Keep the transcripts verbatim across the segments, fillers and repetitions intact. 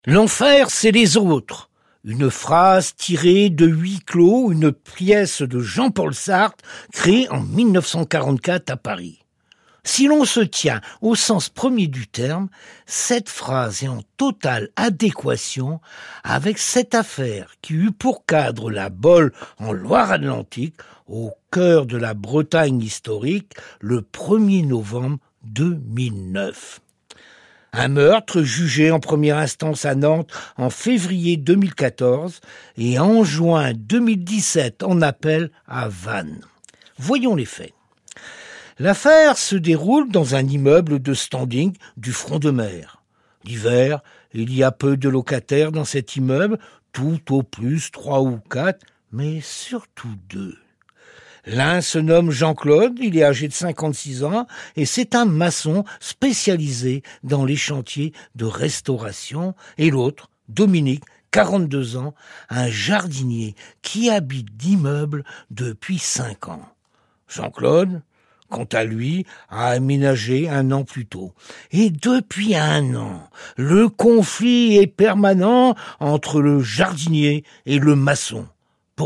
L'enfer, c'est les autres. Une phrase tirée de Huis clos, une pièce de Jean-Paul Sartre, créée en mille neuf cent quarante-quatre à Paris. Si l'on se tient au sens premier du terme, cette phrase est en totale adéquation avec cette affaire qui eut pour cadre la Bolle en Loire-Atlantique, au cœur de la Bretagne historique, le premier novembre deux mille neuf. Un meurtre jugé en première instance à Nantes en février deux mille quatorze et en juin deux mille dix-sept en appel à Vannes. Voyons les faits. L'affaire se déroule dans un immeuble de standing du front de mer. L'hiver, il y a peu de locataires dans cet immeuble, tout au plus trois ou quatre, mais surtout deux. L'un se nomme Jean-Claude, il est âgé de cinquante-six ans et c'est un maçon spécialisé dans les chantiers de restauration. Et l'autre, Dominique, quarante-deux ans, un jardinier qui habite l'immeuble depuis cinq ans. Jean-Claude, quant à lui, a aménagé un an plus tôt. Et depuis un an, le conflit est permanent entre le jardinier et le maçon. Pourquoi ?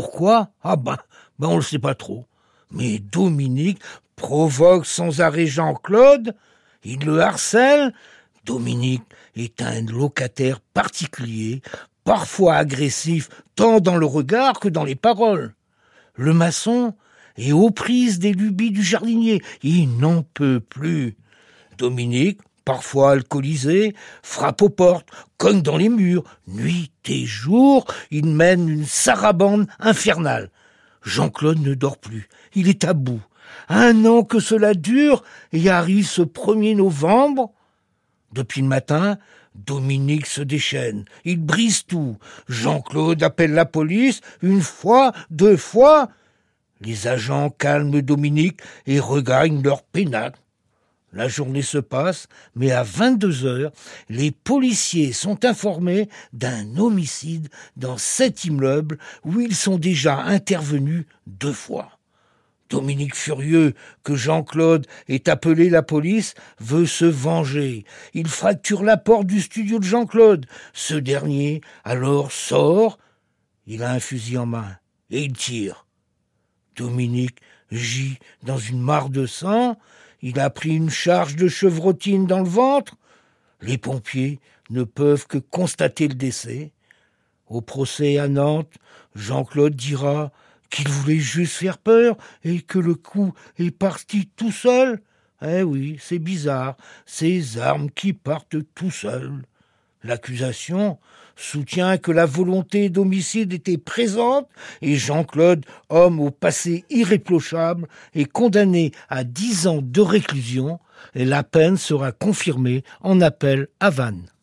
Ah ben, ben on le sait pas trop. Mais Dominique provoque sans arrêt Jean-Claude, il le harcèle. Dominique est un locataire particulier, parfois agressif tant dans le regard que dans les paroles. Le maçon est aux prises des lubies du jardinier, il n'en peut plus. Dominique, parfois alcoolisé, frappe aux portes, cogne dans les murs. Nuit et jour, il mène une sarabande infernale. Jean-Claude ne dort plus, il est à bout. Un an que cela dure et arrive ce premier novembre. Depuis le matin, Dominique se déchaîne, il brise tout. Jean-Claude appelle la police, une fois, deux fois. Les agents calment Dominique et regagnent leur pénacle. La journée se passe, mais à vingt-deux heures, les policiers sont informés d'un homicide dans cet immeuble où ils sont déjà intervenus deux fois. Dominique, furieux que Jean-Claude ait appelé la police, veut se venger. Il fracture la porte du studio de Jean-Claude. Ce dernier, alors, sort. Il a un fusil en main et il tire. Dominique gît dans une mare de sang. Il a pris une charge de chevrotine dans le ventre. Les pompiers ne peuvent que constater le décès. Au procès à Nantes, Jean-Claude dira qu'il voulait juste faire peur et que le coup est parti tout seul. Eh oui, c'est bizarre, ces armes qui partent tout seuls. L'accusation soutient que la volonté d'homicide était présente et Jean-Claude, homme au passé irréprochable, est condamné à dix ans de réclusion et la peine sera confirmée en appel à Vannes.